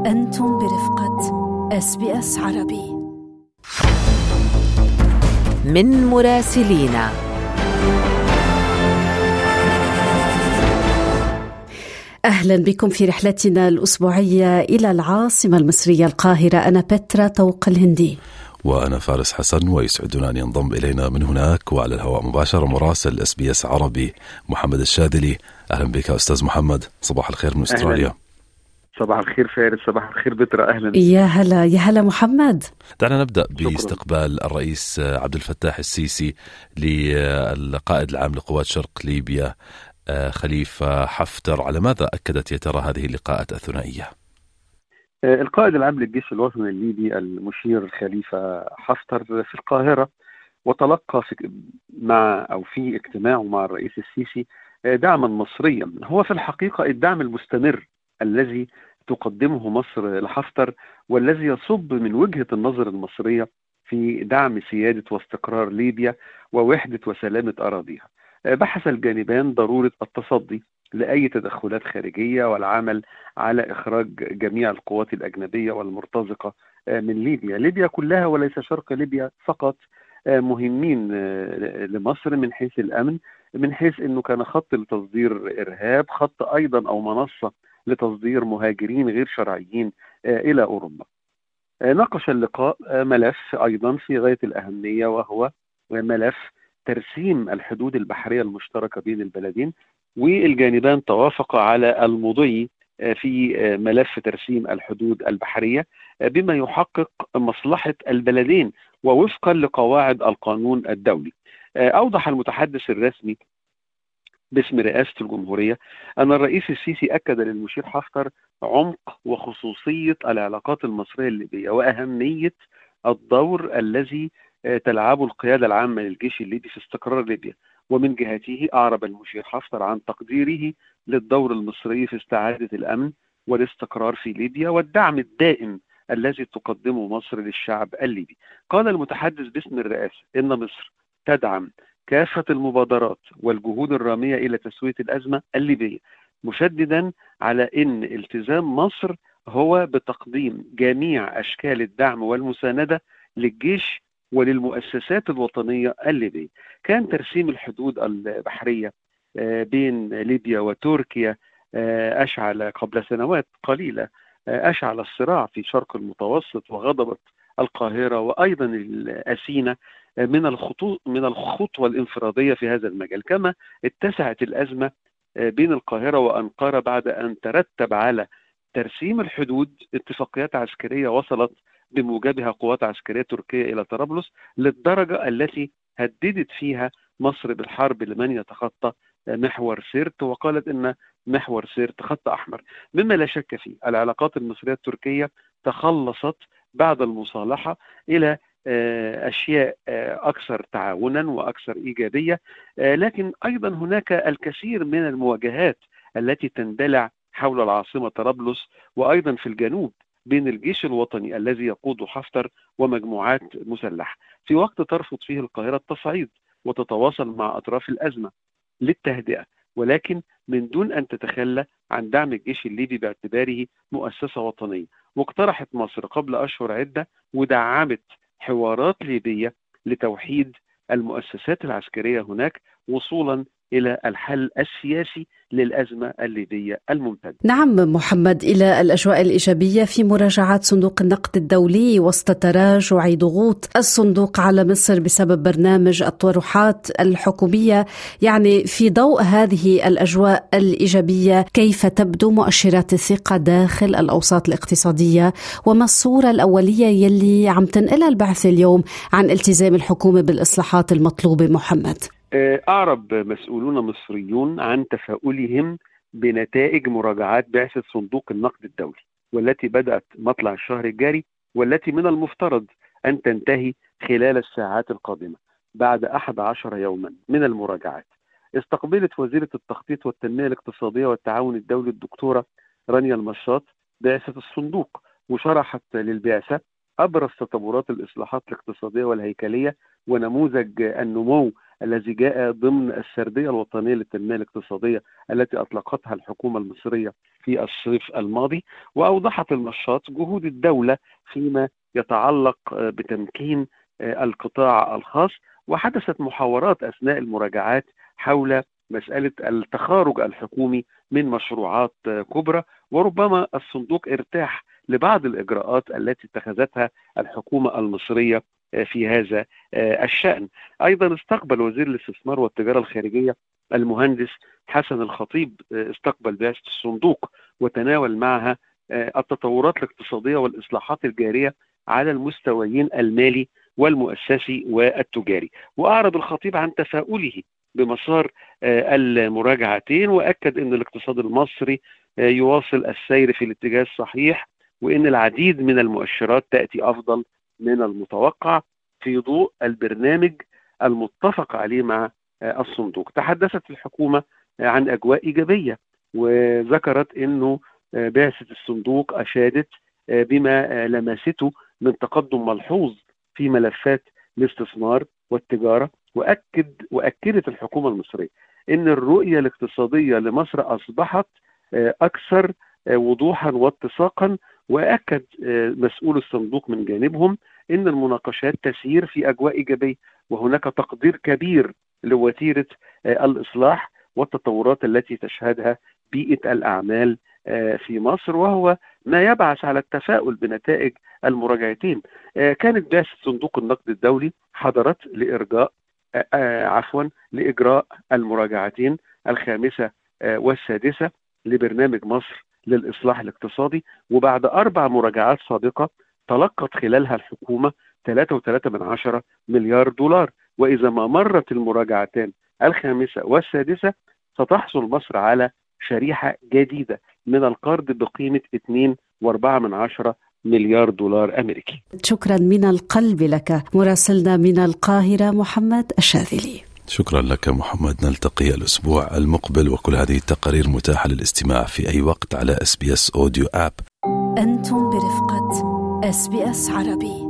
أنتم برفقة SBS عربي. من مراسلينا. أهلا بكم في رحلتنا الأسبوعية إلى العاصمة المصرية القاهرة. أنا بترا طوق الهندي وأنا فارس حسن، ويسعدنا أن ينضم إلينا من هناك وعلى الهواء مباشرة مراسل SBS عربي محمد الشاذلي. أهلا بك أستاذ محمد، صباح الخير من أستراليا. صباح الخير فارس، صباح الخير بترا. أهلا. يا هلا محمد. دعنا نبدأ باستقبال الرئيس عبد الفتاح السيسي للقائد العام لقوات شرق ليبيا خليفة حفتر. على ماذا أكدت يا ترى هذه اللقاءات الثنائية؟ القائد العام للجيش الوطني الليبي المشير خليفة حفتر في القاهرة، وتلقى في اجتماعه مع الرئيس السيسي دعما مصريا. هو في الحقيقة الدعم المستمر الذي تقدمه مصر لحفتر، والذي يصب من وجهة النظر المصرية في دعم سيادة واستقرار ليبيا ووحدة وسلامة أراضيها. بحث الجانبان ضرورة التصدي لأي تدخلات خارجية والعمل على إخراج جميع القوات الأجنبية والمرتزقة من ليبيا. ليبيا كلها وليس شرق ليبيا فقط مهمين لمصر من حيث الأمن، من حيث أنه كان خط لتصدير إرهاب، خط أيضا أو منصة لتصدير مهاجرين غير شرعيين إلى أوروبا. ناقش اللقاء ملف أيضا في غاية الأهمية، وهو ملف ترسيم الحدود البحرية المشتركة بين البلدين، والجانبان توافقا على المضي في ملف ترسيم الحدود البحرية بما يحقق مصلحة البلدين ووفقا لقواعد القانون الدولي. أوضح المتحدث الرسمي باسم رئاسة الجمهورية أن الرئيس السيسي أكد للمشير حفتر عمق وخصوصية العلاقات المصرية الليبية وأهمية الدور الذي تلعبه القيادة العامة للجيش الليبي في استقرار ليبيا. ومن جهته أعرب المشير حفتر عن تقديره للدور المصري في استعادة الأمن والاستقرار في ليبيا والدعم الدائم الذي تقدمه مصر للشعب الليبي. قال المتحدث باسم الرئاسة إن مصر تدعم كافة المبادرات والجهود الرامية إلى تسوية الأزمة الليبية، مشددا على أن التزام مصر هو بتقديم جميع أشكال الدعم والمساندة للجيش وللمؤسسات الوطنية الليبية. كان ترسيم الحدود البحرية بين ليبيا وتركيا أشعل قبل سنوات قليلة أشعل الصراع في شرق المتوسط، وغضبت القاهرة وأيضا الأثينا من الخطوة الانفرادية في هذا المجال. كما اتسعت الأزمة بين القاهرة وأنقرة بعد أن ترتب على ترسيم الحدود اتفاقيات عسكرية وصلت بموجبها قوات عسكرية تركية إلى طرابلس، للدرجة التي هددت فيها مصر بالحرب لمن يتخطى محور سيرت، وقالت إن محور سيرت خط أحمر. مما لا شك فيه العلاقات المصرية التركية تخلصت بعد المصالحة إلى أشياء أكثر تعاونا وأكثر إيجابية، لكن أيضا هناك الكثير من المواجهات التي تندلع حول العاصمة طرابلس وأيضا في الجنوب بين الجيش الوطني الذي يقوده حفتر ومجموعات مسلحة، في وقت ترفض فيه القاهرة التصعيد وتتواصل مع أطراف الأزمة للتهدئة، ولكن من دون أن تتخلى عن دعم الجيش الليبي باعتباره مؤسسة وطنية. واقترحت مصر قبل أشهر عدة ودعمت حوارات ليبية لتوحيد المؤسسات العسكرية هناك وصولا إلى الحل السياسي للأزمة الليبية الممتدة. نعم محمد، إلى الأجواء الإيجابية في مراجعات صندوق النقد الدولي وسط تراجع ضغوط الصندوق على مصر بسبب برنامج الطروحات الحكومية. يعني في ضوء هذه الأجواء الإيجابية، كيف تبدو مؤشرات الثقة داخل الأوساط الاقتصادية؟ وما الصورة الأولية يلي عم تنقلها البعثة اليوم عن التزام الحكومة بالإصلاحات المطلوبة محمد؟ أعرب مسؤولون مصريون عن تفاؤلهم بنتائج مراجعات بعثة صندوق النقد الدولي، والتي بدأت مطلع الشهر الجاري، والتي من المفترض أن تنتهي خلال الساعات القادمة بعد 11 يوما من المراجعات. استقبلت وزيرة التخطيط والتنمية الاقتصادية والتعاون الدولي الدكتورة رانيا المشاط بعثة الصندوق، وشرحت للبعثة أبرز تطورات الإصلاحات الاقتصادية والهيكلية ونموذج النمو الذي جاء ضمن السردية الوطنية للتنمية الاقتصادية التي أطلقتها الحكومة المصرية في الصيف الماضي، وأوضحت النشاط جهود الدولة فيما يتعلق بتمكين القطاع الخاص. وحدثت محاورات أثناء المراجعات حول مسألة التخارج الحكومي من مشروعات كبرى، وربما الصندوق ارتاح لبعض الإجراءات التي اتخذتها الحكومة المصرية في هذا الشأن. أيضا استقبل وزير الاستثمار والتجارة الخارجية المهندس حسن الخطيب استقبل بعثة الصندوق وتناول معها التطورات الاقتصادية والإصلاحات الجارية على المستويين المالي والمؤسسي والتجاري. وأعرب الخطيب عن تفاؤله بمسار المراجعتين، وأكد أن الاقتصاد المصري يواصل السير في الاتجاه الصحيح، وأن العديد من المؤشرات تأتي أفضل من المتوقع في ضوء البرنامج المتفق عليه مع الصندوق. تحدثت الحكومة عن أجواء إيجابية، وذكرت أنه بعثة الصندوق أشادت بما لمسته من تقدم ملحوظ في ملفات الاستثمار والتجارة. وأكدت الحكومة المصرية أن الرؤية الاقتصادية لمصر أصبحت أكثر وضوحا واتساقا. وأكد مسؤول الصندوق من جانبهم أن المناقشات تسير في أجواء إيجابية، وهناك تقدير كبير لوتيرة الإصلاح والتطورات التي تشهدها بيئة الأعمال في مصر، وهو ما يبعث على التفاؤل بنتائج المراجعتين. كانت بعثة صندوق النقد الدولي حضرت لإجراء المراجعتين الخامسة والسادسة لبرنامج مصر للإصلاح الاقتصادي. وبعد 4 مراجعات سابقة تلقت خلالها الحكومة 3.3 مليار دولار. وإذا ما مرت المراجعتان الخامسة والسادسة ستحصل مصر على شريحة جديدة من القرض بقيمة 2.4 مليار دولار أمريكي. شكرا من القلب لك مراسلنا من القاهرة محمد الشاذلي. شكرا لك محمد. نلتقي الأسبوع المقبل، وكل هذه التقارير متاحة للاستماع في أي وقت على SBS Audio App. أنتم برفقة SBS عربي.